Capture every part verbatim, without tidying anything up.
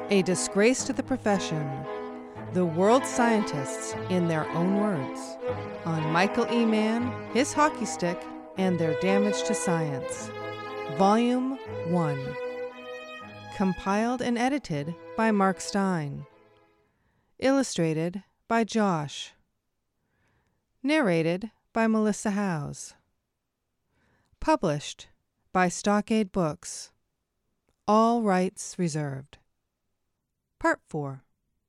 A disgrace to the profession. The world scientists in their own words. On Michael E. Mann, his hockey stick, and their damage to science. Volume one. Compiled and edited by Mark Stein. Illustrated by Josh. Narrated by Melissa Howes. Published by Stockade Books. All rights reserved. Part four.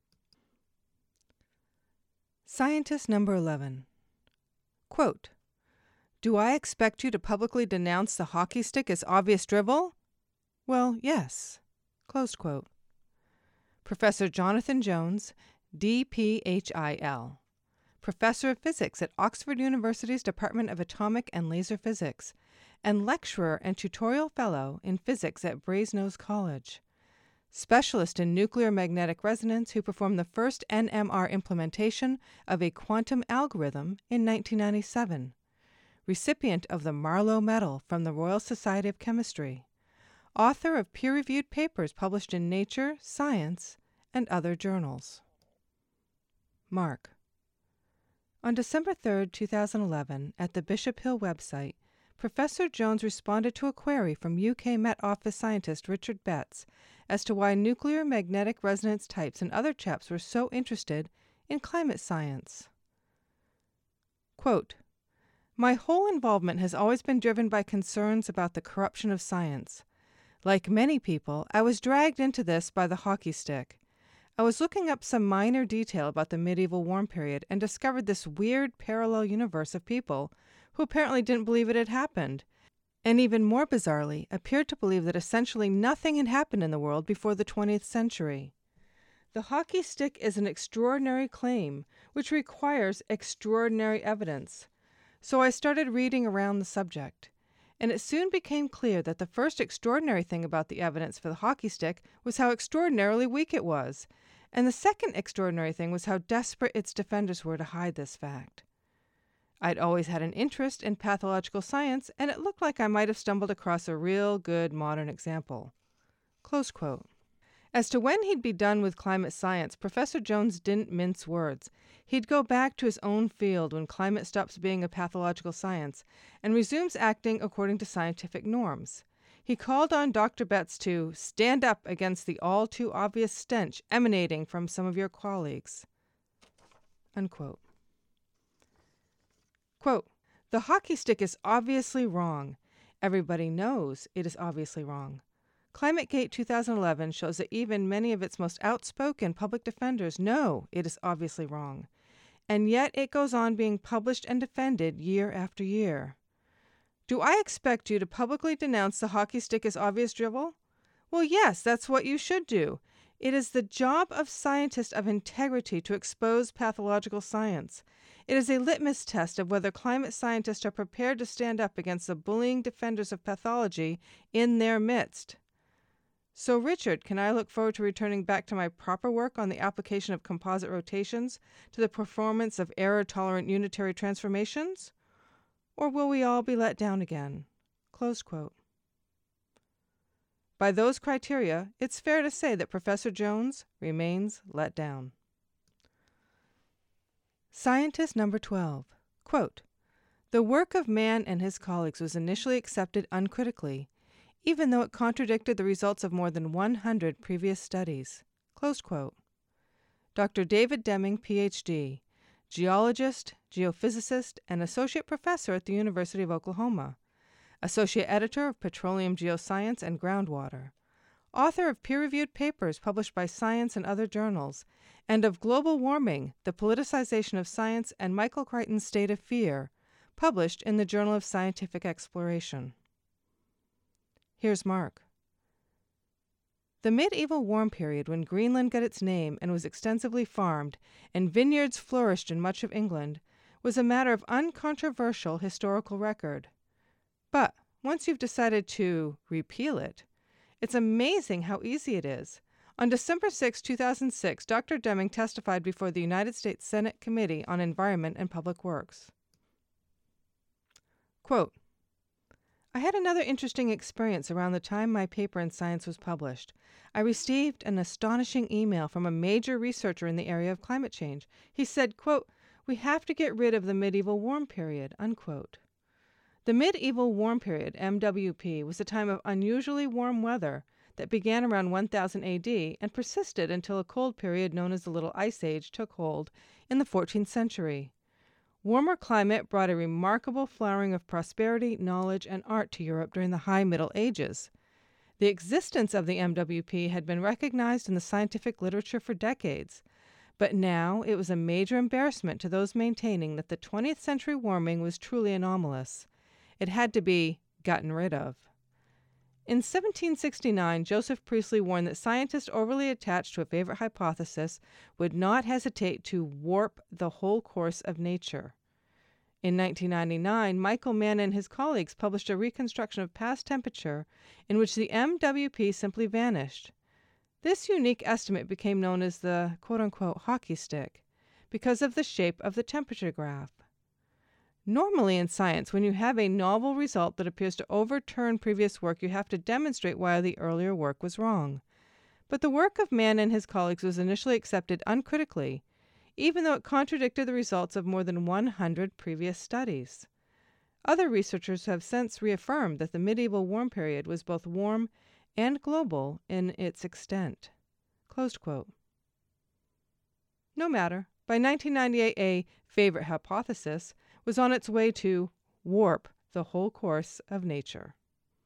Scientist number eleven. Quote, "Do I expect you to publicly denounce the hockey stick as obvious drivel? Well, yes." Closed quote. Professor Jonathan Jones, D P H I L. Professor of Physics at Oxford University's Department of Atomic and Laser Physics, and lecturer and tutorial fellow in physics at Brasenose College. Specialist in nuclear magnetic resonance who performed the first N M R implementation of a quantum algorithm in nineteen ninety-seven. Recipient of the Marlowe Medal from the Royal Society of Chemistry. Author of peer-reviewed papers published in Nature, Science, and other journals. Mark. On December third, two thousand eleven, at the Bishop Hill website, Professor Jones responded to a query from U K Met Office scientist Richard Betts as to why nuclear magnetic resonance types and other chaps were so interested in climate science. Quote, "My whole involvement has always been driven by concerns about the corruption of science. Like many people, I was dragged into this by the hockey stick. I was looking up some minor detail about the medieval warm period and discovered this weird parallel universe of people who apparently didn't believe it had happened, and even more bizarrely, appeared to believe that essentially nothing had happened in the world before the twentieth century. The hockey stick is an extraordinary claim, which requires extraordinary evidence. So I started reading around the subject, and it soon became clear that the first extraordinary thing about the evidence for the hockey stick was how extraordinarily weak it was, and the second extraordinary thing was how desperate its defenders were to hide this fact. I'd always had an interest in pathological science, and it looked like I might have stumbled across a real good modern example." Close quote. As to when he'd be done with climate science, Professor Jones didn't mince words. He'd go back to his own field when climate stops being a pathological science and resumes acting according to scientific norms. He called on Doctor Betts to stand up against the all-too-obvious stench emanating from some of your colleagues. Unquote. Quote, "The hockey stick is obviously wrong. Everybody knows it is obviously wrong. ClimateGate two thousand eleven shows that even many of its most outspoken public defenders know it is obviously wrong. And yet it goes on being published and defended year after year. Do I expect you to publicly denounce the hockey stick as obvious drivel? Well, yes, that's what you should do. It is the job of scientists of integrity to expose pathological science. It is a litmus test of whether climate scientists are prepared to stand up against the bullying defenders of pathology in their midst. So, Richard, can I look forward to returning back to my proper work on the application of composite rotations to the performance of error-tolerant unitary transformations? Or will we all be let down again?" Close quote. By those criteria, it's fair to say that Professor Jones remains let down. Scientist number twelve. Quote, "The work of Mann and his colleagues was initially accepted uncritically, even though it contradicted the results of more than one hundred previous studies." Close quote. Doctor David Deming, P H D, geologist, geophysicist, and associate professor at the University of Oklahoma, associate editor of Petroleum Geoscience and Groundwater, author of peer-reviewed papers published by Science and other journals, and of Global Warming, the Politicization of Science and Michael Crichton's State of Fear, published in the Journal of Scientific Exploration. Here's Mark. The medieval warm period, when Greenland got its name and was extensively farmed, and vineyards flourished in much of England, was a matter of uncontroversial historical record. But once you've decided to repeal it, it's amazing how easy it is. On December sixth, two thousand six, Doctor Deming testified before the United States Senate Committee on Environment and Public Works. Quote, I had another interesting experience around the time my paper in Science was published. I received an astonishing email from a major researcher in the area of climate change. He said, quote, "We have to get rid of the medieval warm period," unquote. The medieval warm period, M W P, was a time of unusually warm weather that began around one thousand A D and persisted until a cold period known as the Little Ice Age took hold in the fourteenth century. Warmer climate brought a remarkable flowering of prosperity, knowledge, and art to Europe during the High Middle Ages. The existence of the M W P had been recognized in the scientific literature for decades, but now it was a major embarrassment to those maintaining that the twentieth century warming was truly anomalous. It had to be gotten rid of. In seventeen sixty-nine, Joseph Priestley warned that scientists overly attached to a favorite hypothesis would not hesitate to warp the whole course of nature. In nineteen ninety-nine, Michael Mann and his colleagues published a reconstruction of past temperature in which the M W P simply vanished. This unique estimate became known as the quote-unquote hockey stick because of the shape of the temperature graph. Normally in science, when you have a novel result that appears to overturn previous work, you have to demonstrate why the earlier work was wrong. But the work of Mann and his colleagues was initially accepted uncritically, even though it contradicted the results of more than one hundred previous studies. Other researchers have since reaffirmed that the medieval warm period was both warm and global in its extent. Closed quote. No matter. By nineteen ninety-eight, a favorite hypothesis was on its way to warp the whole course of nature.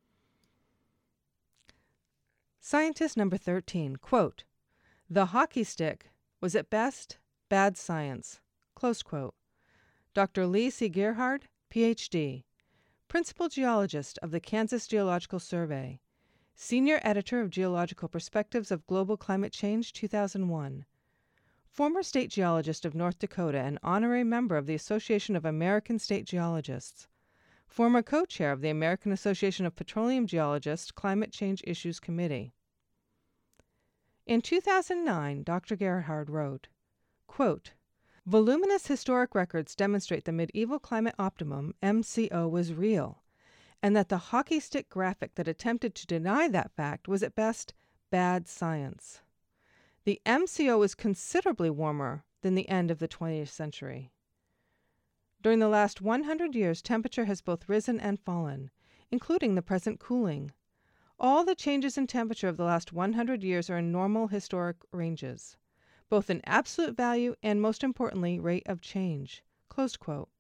Scientist number thirteen, quote, "The hockey stick was at best bad science," close quote. Doctor Lee C. Gerhard, P H D, Principal Geologist of the Kansas Geological Survey, Senior Editor of Geological Perspectives of Global Climate Change, two thousand one. Former State Geologist of North Dakota and honorary member of the Association of American State Geologists. Former co-chair of the American Association of Petroleum Geologists Climate Change Issues Committee. In two thousand nine, Doctor Gerhard wrote, quote, "Voluminous historic records demonstrate the medieval climate optimum, M C O, was real, and that the hockey stick graphic that attempted to deny that fact was at best bad science. The M C O was considerably warmer than the end of the twentieth century. During the last one hundred years, temperature has both risen and fallen, including the present cooling. All the changes in temperature of the last one hundred years are in normal historic ranges, both in absolute value and, most importantly, rate of change." Closed quote.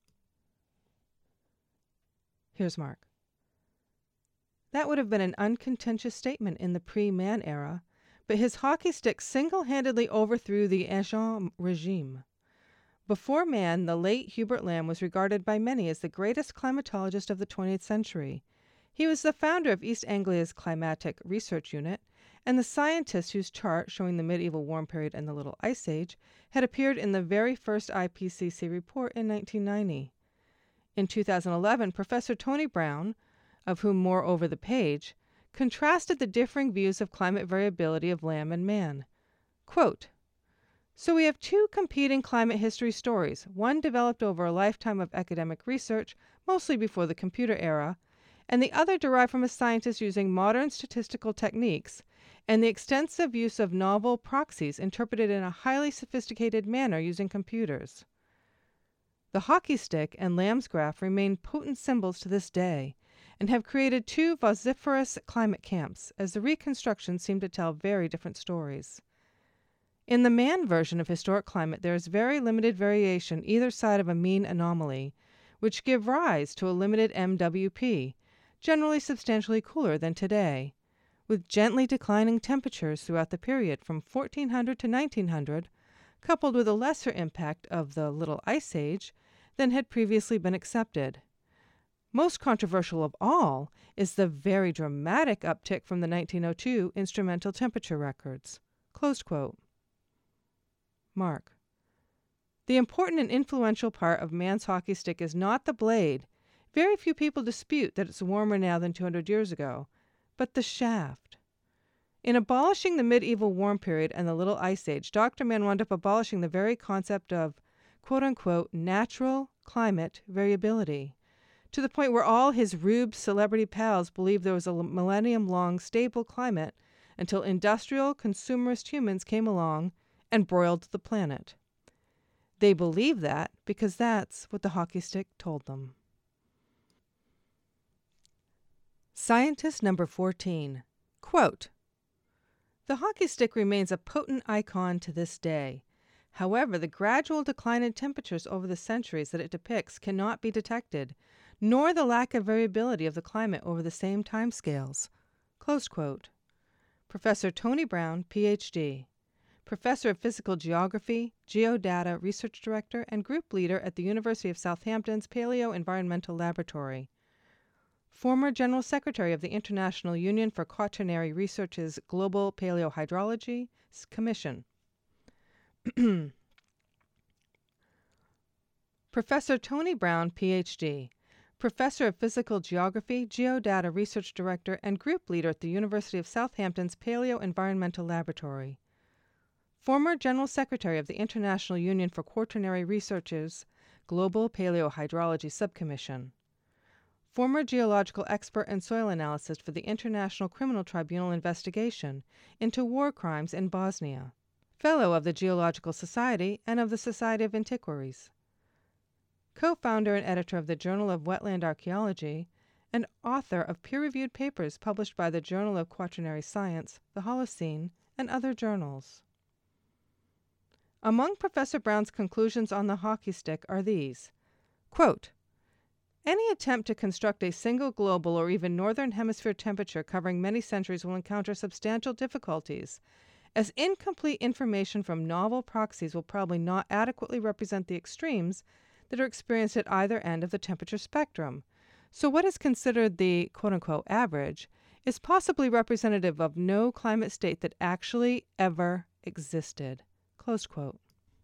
Here's Mark. That would have been an uncontentious statement in the pre-Man era, but his hockey stick single-handedly overthrew the Ancien regime. Before Man, the late Hubert Lamb was regarded by many as the greatest climatologist of the twentieth century. He was the founder of East Anglia's Climatic Research Unit, and the scientist whose chart showing the medieval warm period and the Little Ice Age had appeared in the very first I P C C report in nineteen ninety. In two thousand eleven, Professor Tony Brown, of whom more over the page, contrasted the differing views of climate variability of Lamb and Man. Quote, "So we have two competing climate history stories, one developed over a lifetime of academic research, mostly before the computer era, and the other derived from a scientist using modern statistical techniques and the extensive use of novel proxies interpreted in a highly sophisticated manner using computers. The hockey stick and Lamb's graph remain potent symbols to this day and have created two vociferous climate camps, as the reconstructions seem to tell very different stories. In the Man version of historic climate, there is very limited variation either side of a mean anomaly, which give rise to a limited M W P, generally substantially cooler than today, with gently declining temperatures throughout the period from fourteen hundred to nineteen hundred, coupled with a lesser impact of the Little Ice Age than had previously been accepted. Most controversial of all is the very dramatic uptick from the nineteen oh two instrumental temperature records." Closed quote. Mark. The important and influential part of Man's hockey stick is not the blade. Very few people dispute that it's warmer now than two hundred years ago, but the shaft. In abolishing the medieval warm period and the Little Ice Age, Doctor Mann wound up abolishing the very concept of quote-unquote natural climate variability. to the point where all his rube celebrity pals believed there was a millennium-long stable climate until industrial, consumerist humans came along and broiled the planet. They believed that because that's what the hockey stick told them. Scientist number fourteen. Quote, "The hockey stick remains a potent icon to this day. However, the gradual decline in temperatures over the centuries that it depicts cannot be detected, nor the lack of variability of the climate over the same timescales." Close quote. Professor Tony Brown, P H D, Professor of Physical Geography, Geodata Research Director, and Group Leader at the University of Southampton's Paleo Environmental Laboratory. Former General Secretary of the International Union for Quaternary Research's Global Paleohydrology Commission. Professor Tony Brown, P H D, Professor of Physical Geography, Geodata Research Director, and Group Leader at the University of Southampton's Paleo Environmental Laboratory. Former General Secretary of the International Union for Quaternary Research's Global Paleohydrology Subcommission. Former geological expert and soil analyst for the International Criminal Tribunal investigation into war crimes in Bosnia. Fellow of the Geological Society and of the Society of Antiquaries. Co-founder and editor of the Journal of Wetland Archaeology, and author of peer-reviewed papers published by the Journal of Quaternary Science, the Holocene, and other journals. Among Professor Brown's conclusions on the hockey stick are these. Quote, "Any attempt to construct a single global or even northern hemisphere temperature covering many centuries will encounter substantial difficulties, as incomplete information from novel proxies will probably not adequately represent the extremes that are experienced at either end of the temperature spectrum. So what is considered the quote-unquote average is possibly representative of no climate state that actually ever existed." Close quote.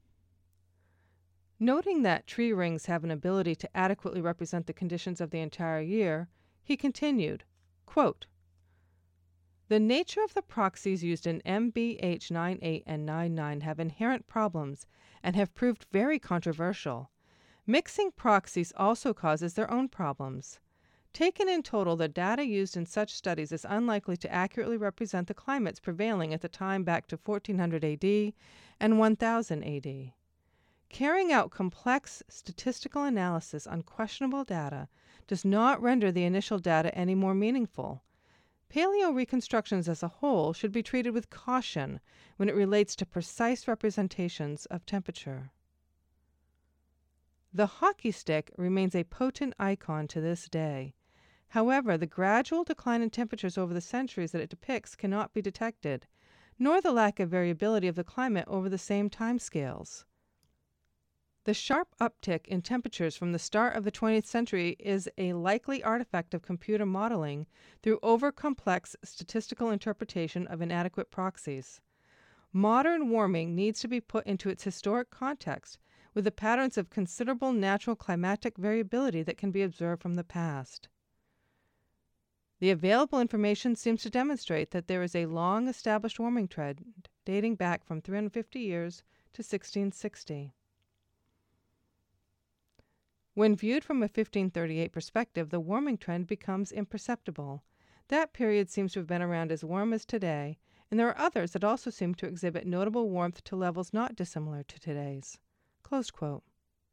Noting that tree rings have an ability to adequately represent the conditions of the entire year, he continued, quote, "The nature of the proxies used in M B H ninety-eight and ninety-nine have inherent problems and have proved very controversial. Mixing proxies also causes their own problems. Taken in total, the data used in such studies is unlikely to accurately represent the climates prevailing at the time back to fourteen hundred A D and one thousand A D. Carrying out complex statistical analysis on questionable data does not render the initial data any more meaningful. Paleo reconstructions as a whole should be treated with caution when it relates to precise representations of temperature." The hockey stick remains a potent icon to this day. However, the gradual decline in temperatures over the centuries that it depicts cannot be detected, nor the lack of variability of the climate over the same timescales. The sharp uptick in temperatures from the start of the twentieth century is a likely artifact of computer modeling through over-complex statistical interpretation of inadequate proxies. Modern warming needs to be put into its historic context with the patterns of considerable natural climatic variability that can be observed from the past. The available information seems to demonstrate that there is a long-established warming trend dating back from three hundred fifty years to sixteen sixty. When viewed from a fifteen thirty-eight perspective, the warming trend becomes imperceptible. That period seems to have been around as warm as today, and there are others that also seem to exhibit notable warmth to levels not dissimilar to today's. Close quote.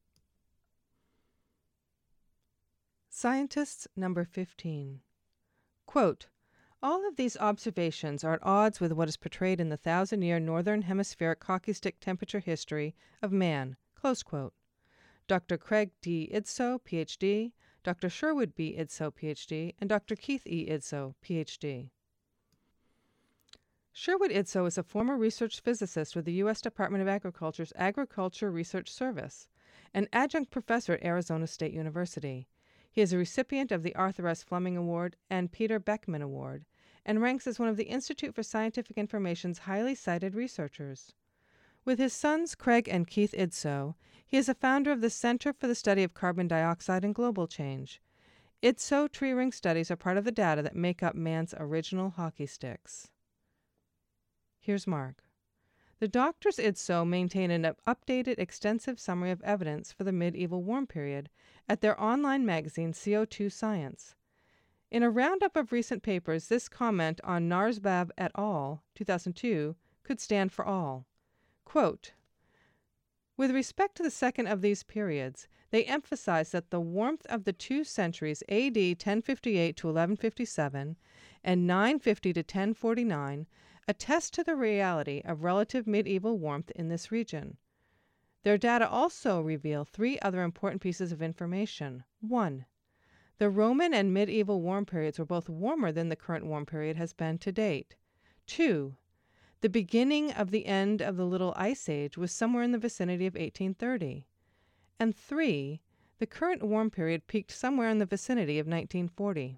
Scientists number fifteen. Quote, "All of these observations are at odds with what is portrayed in the thousand-year northern hemispheric hockey stick temperature history of man." Close quote. Doctor Craig D. Idso, P H D, Doctor Sherwood B. Idso, P H D, and Doctor Keith E. Idso, P H D. Sherwood Idso is a former research physicist with the U S Department of Agriculture's Agriculture Research Service, an adjunct professor at Arizona State University. He is a recipient of the Arthur S. Fleming Award and Peter Beckman Award, and ranks as one of the Institute for Scientific Information's highly cited researchers. With his sons Craig and Keith Idso, he is a founder of the Center for the Study of Carbon Dioxide and Global Change. Idso tree ring studies are part of the data that make up man's original hockey sticks. Here's Mark. The doctors I D S O maintain an updated, extensive summary of evidence for the medieval warm period at their online magazine C O two Science. In a roundup of recent papers, this comment on Narsbav et al., two thousand two, could stand for all. Quote, with respect to the second of these periods, they emphasize that the warmth of the two centuries A D ten fifty-eight to eleven fifty-seven and nine fifty to ten forty-nine attest to the reality of relative medieval warmth in this region. Their data also reveal three other important pieces of information. One, the Roman and medieval warm periods were both warmer than the current warm period has been to date. Two, the beginning of the end of the Little Ice Age was somewhere in the vicinity of eighteen thirty. And three, the current warm period peaked somewhere in the vicinity of nineteen forty.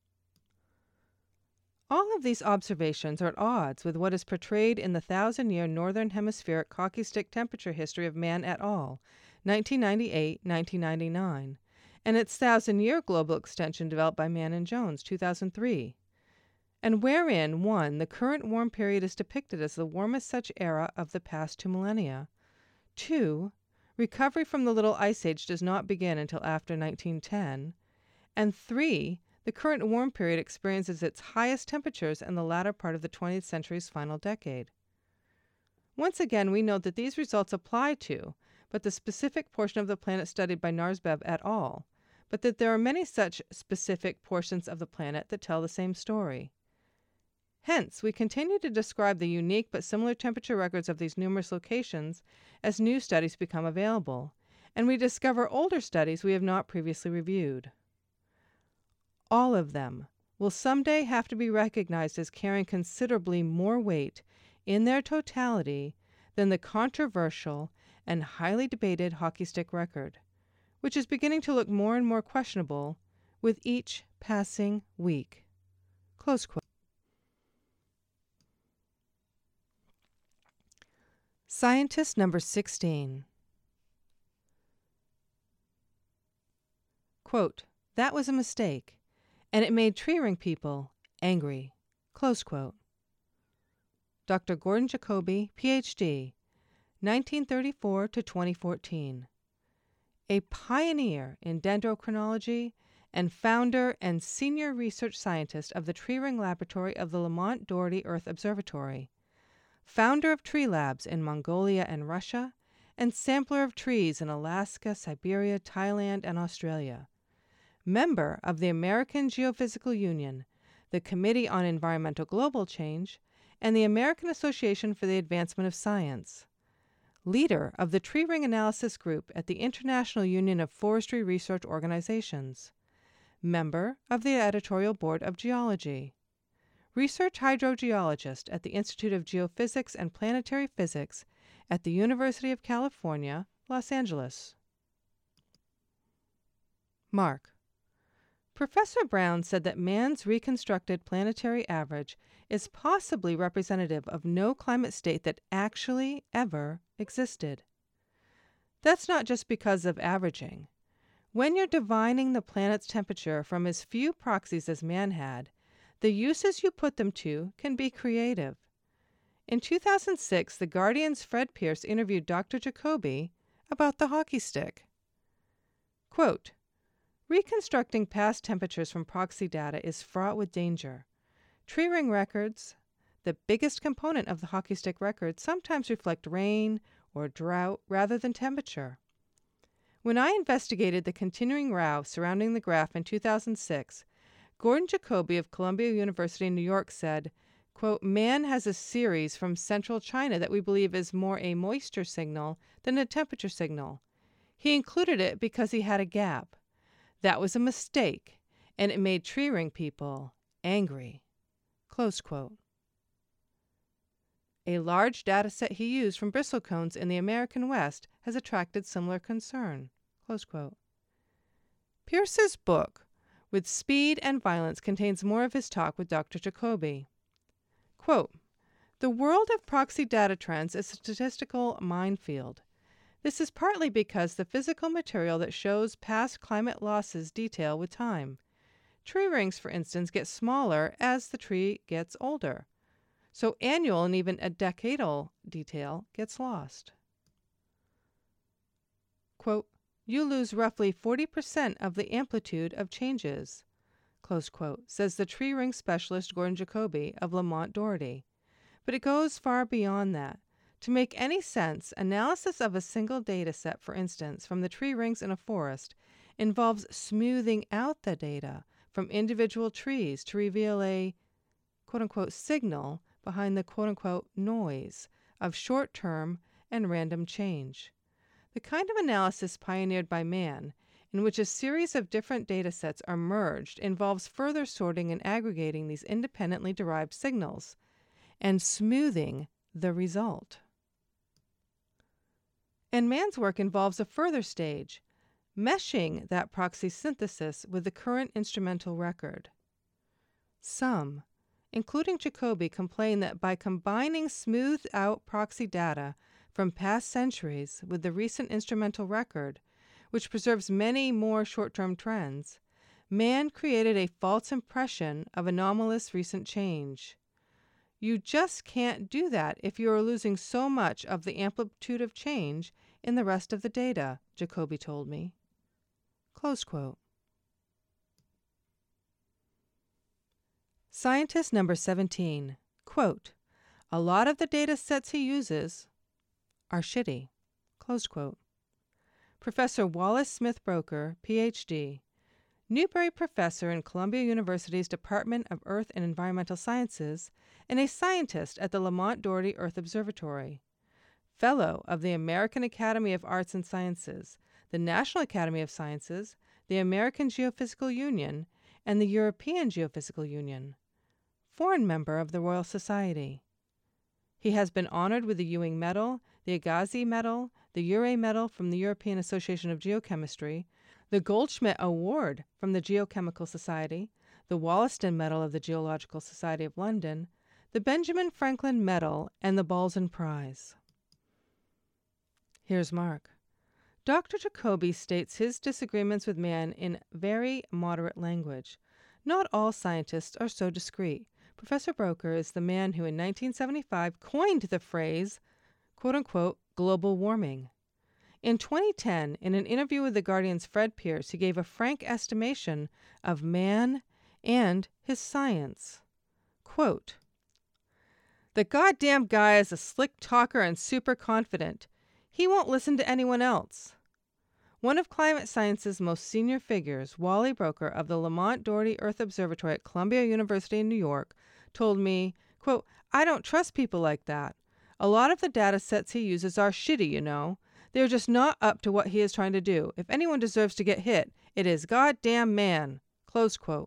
All of these observations are at odds with what is portrayed in the thousand-year Northern Hemispheric hockey stick temperature history of man et al., nineteen ninety-eight to nineteen ninety-nine, and its thousand-year global extension developed by Mann and Jones, two thousand three, and wherein, one, the current warm period is depicted as the warmest such era of the past two millennia, two, recovery from the Little Ice Age does not begin until after nineteen ten, and three, the current warm period experiences its highest temperatures in the latter part of the twentieth century's final decade. Once again, we note that these results apply to, but the specific portion of the planet studied by Narsbav et al., but that there are many such specific portions of the planet that tell the same story. Hence, we continue to describe the unique but similar temperature records of these numerous locations as new studies become available, and we discover older studies we have not previously reviewed. All of them will someday have to be recognized as carrying considerably more weight in their totality than the controversial and highly debated hockey stick record, which is beginning to look more and more questionable with each passing week. Close quote. Scientist number sixteen. Quote, that was a mistake, and it made tree ring people angry. Close quote. Doctor Gordon Jacoby, P H D, nineteen thirty-four to twenty fourteen. A pioneer in dendrochronology and founder and senior research scientist of the Tree Ring Laboratory of the Lamont Doherty Earth Observatory, founder of tree labs in Mongolia and Russia, and sampler of trees in Alaska, Siberia, Thailand, and Australia. Member of the American Geophysical Union, the Committee on Environmental Global Change, and the American Association for the Advancement of Science. Leader of the Tree Ring Analysis Group at the International Union of Forestry Research Organizations. Member of the Editorial Board of Geology. Research hydrogeologist at the Institute of Geophysics and Planetary Physics at the University of California, Los Angeles. Mark. Professor Brown said that man's reconstructed planetary average is possibly representative of no climate state that actually ever existed. That's not just because of averaging. When you're divining the planet's temperature from as few proxies as man had, the uses you put them to can be creative. In two thousand six, The Guardian's Fred Pierce interviewed Doctor Jacoby about the hockey stick. Quote, reconstructing past temperatures from proxy data is fraught with danger. Tree ring records, the biggest component of the hockey stick record, sometimes reflect rain or drought rather than temperature. When I investigated the continuing row surrounding the graph in two thousand six, Gordon Jacoby of Columbia University in New York said, quote, man has a series from central China that we believe is more a moisture signal than a temperature signal. He included it because he had a gap. That was a mistake, and it made tree ring people angry. Close quote. A large data set he used from bristlecones in the American West has attracted similar concern. Close quote. Pierce's book, With Speed and Violence, contains more of his talk with Doctor Jacoby. Quote, the world of proxy data trends is a statistical minefield. This is partly because the physical material that shows past climate losses detail with time. Tree rings, for instance, get smaller as the tree gets older. So annual and even a decadal detail gets lost. Quote, you lose roughly forty percent of the amplitude of changes, close quote, says the tree ring specialist Gordon Jacoby of Lamont Doherty. But it goes far beyond that. To make any sense, analysis of a single data set, for instance, from the tree rings in a forest, involves smoothing out the data from individual trees to reveal a quote-unquote signal behind the quote-unquote noise of short-term and random change. The kind of analysis pioneered by man, in which a series of different data sets are merged, involves further sorting and aggregating these independently derived signals and smoothing the result. And man's work involves a further stage, meshing that proxy synthesis with the current instrumental record. Some, including Jacoby, complain that by combining smoothed-out proxy data from past centuries with the recent instrumental record, which preserves many more short-term trends, man created a false impression of anomalous recent change. You just can't do that if you are losing so much of the amplitude of change in the rest of the data, Jacoby told me. Close quote. Scientist number seventeen, quote, a lot of the data sets he uses are shitty, close quote. Professor Wallace Smith Broecker, P H D, Newberry Professor in Columbia University's Department of Earth and Environmental Sciences, and a scientist at the Lamont Doherty Earth Observatory. Fellow of the American Academy of Arts and Sciences, the National Academy of Sciences, the American Geophysical Union, and the European Geophysical Union. Foreign member of the Royal Society. He has been honored with the Ewing Medal, the Agassiz Medal, the Urey Medal from the European Association of Geochemistry, the Goldschmidt Award from the Geochemical Society, the Wollaston Medal of the Geological Society of London, the Benjamin Franklin Medal, and the Balzan Prize. Here's Mark. Doctor Jacoby states his disagreements with man in very moderate language. Not all scientists are so discreet. Professor Broecker is the man who in nineteen seventy-five coined the phrase, quote-unquote, global warming. In twenty ten, in an interview with The Guardian's Fred Pierce, he gave a frank estimation of man and his science. Quote, the goddamn guy is a slick talker and super confident. He won't listen to anyone else. One of climate science's most senior figures, Wally Broecker of the Lamont Doherty Earth Observatory at Columbia University in New York, told me, quote, I don't trust people like that. A lot of the data sets he uses are shitty, you know. They're just not up to what he is trying to do. If anyone deserves to get hit, it is goddamn man. Close quote.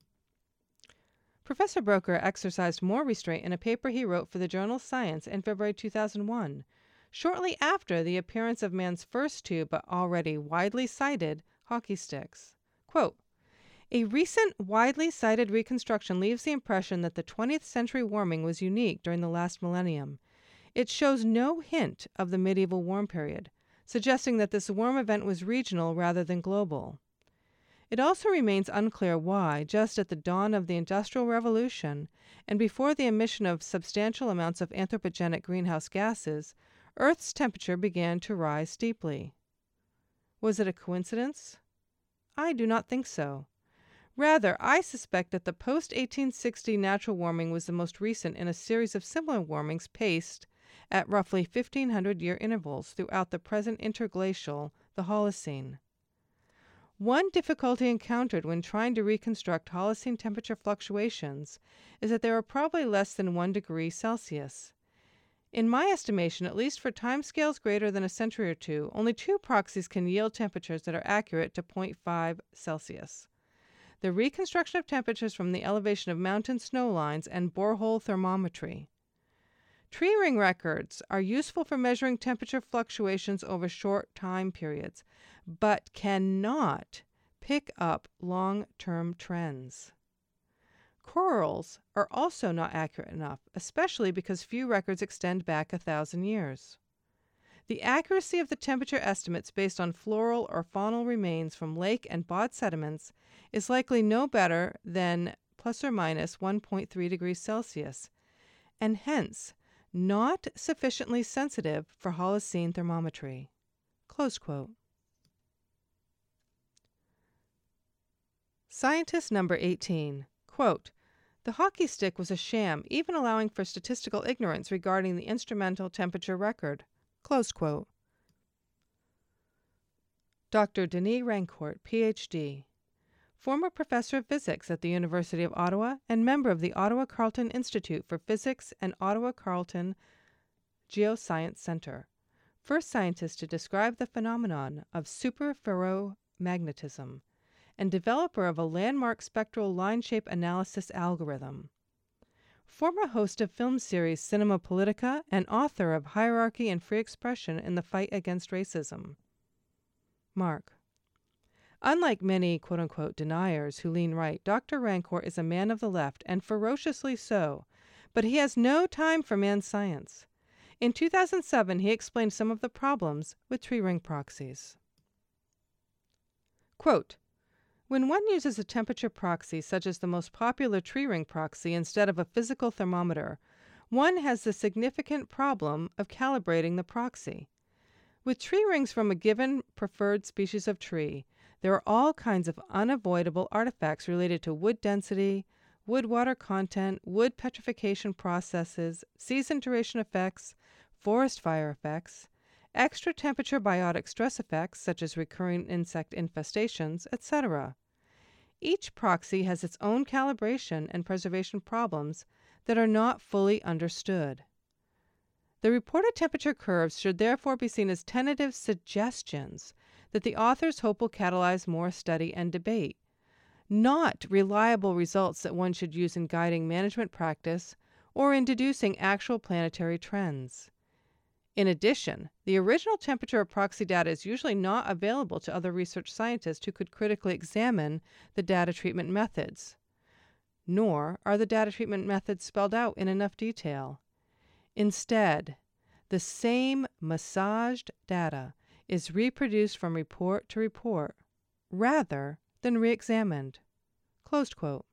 Professor Broecker exercised more restraint in a paper he wrote for the journal Science in February two thousand one, shortly after the appearance of man's first two but already widely cited hockey sticks. Quote, a recent widely cited reconstruction leaves the impression that the twentieth century warming was unique during the last millennium. It shows no hint of the medieval warm period, suggesting that this warm event was regional rather than global. It also remains unclear why, just at the dawn of the Industrial Revolution and before the emission of substantial amounts of anthropogenic greenhouse gases, Earth's temperature began to rise steeply. Was it a coincidence? I do not think so. Rather, I suspect that the post eighteen sixty natural warming was the most recent in a series of similar warmings paced at roughly fifteen hundred year intervals throughout the present interglacial, the Holocene. One difficulty encountered when trying to reconstruct Holocene temperature fluctuations is that they are probably less than one degree Celsius. In my estimation, at least for timescales greater than a century or two, only two proxies can yield temperatures that are accurate to zero point five Celsius. The reconstruction of temperatures from the elevation of mountain snow lines and borehole thermometry. Tree ring records are useful for measuring temperature fluctuations over short time periods, but cannot pick up long-term trends. Corals are also not accurate enough, especially because few records extend back a thousand years. The accuracy of the temperature estimates based on floral or faunal remains from lake and bog sediments is likely no better than plus or minus one point three degrees Celsius, and hence not sufficiently sensitive for Holocene thermometry." Close quote. Scientist number eighteen, quote, "The hockey stick was a sham, even allowing for statistical ignorance regarding the instrumental temperature record." Close quote. Doctor Denis Rancourt, P H D, former professor of physics at the University of Ottawa and member of the Ottawa-Carleton Institute for Physics and Ottawa-Carleton Geoscience Centre, first scientist to describe the phenomenon of superferromagnetism, and developer of a landmark spectral line shape analysis algorithm. Former host of film series Cinema Politica and author of Hierarchy and Free Expression in the Fight Against Racism. Mark. Unlike many quote-unquote deniers who lean right, Doctor Rancourt is a man of the left, and ferociously so, but he has no time for man's science. In two thousand seven, he explained some of the problems with tree ring proxies. Quote, "When one uses a temperature proxy, such as the most popular tree ring proxy, instead of a physical thermometer, one has the significant problem of calibrating the proxy. With tree rings from a given preferred species of tree, there are all kinds of unavoidable artifacts related to wood density, wood-water content, wood petrification processes, season duration effects, forest fire effects, extra temperature biotic stress effects such as recurring insect infestations, et cetera. Each proxy has its own calibration and preservation problems that are not fully understood. The reported temperature curves should therefore be seen as tentative suggestions that the authors hope will catalyze more study and debate, not reliable results that one should use in guiding management practice or in deducing actual planetary trends. In addition, the original temperature of proxy data is usually not available to other research scientists who could critically examine the data treatment methods, nor are the data treatment methods spelled out in enough detail. Instead, the same massaged data is reproduced from report to report, rather than re-examined." Closed quote.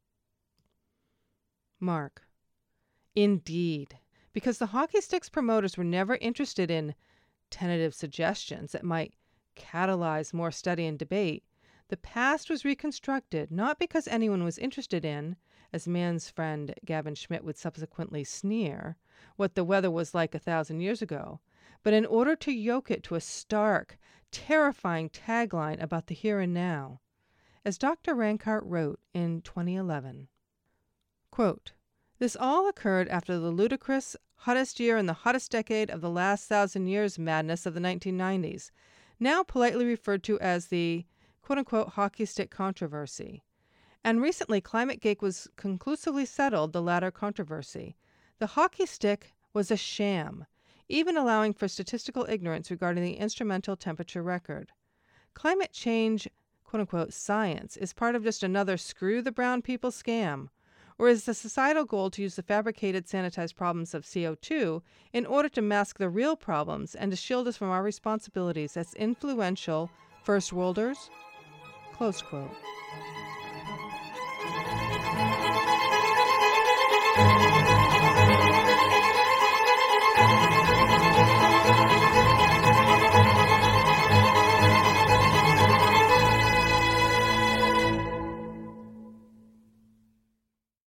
Mark. Indeed, because the hockey stick's promoters were never interested in tentative suggestions that might catalyze more study and debate, the past was reconstructed not because anyone was interested in, as Mann's friend Gavin Schmidt would subsequently sneer, what the weather was like a thousand years ago, but in order to yoke it to a stark, terrifying tagline about the here and now, as Doctor Rancourt wrote in twenty eleven. Quote, "This all occurred after the ludicrous, hottest year in the hottest decade of the last thousand years madness of the nineteen nineties, now politely referred to as the quote-unquote hockey stick controversy. And recently ClimateGate was conclusively settled the latter controversy. The hockey stick was a sham, even allowing for statistical ignorance regarding the instrumental temperature record. Climate change, quote-unquote science, is part of just another screw the brown people scam, or is the societal goal to use the fabricated sanitized problems of C O two in order to mask the real problems and to shield us from our responsibilities as influential first worlders?" Close quote.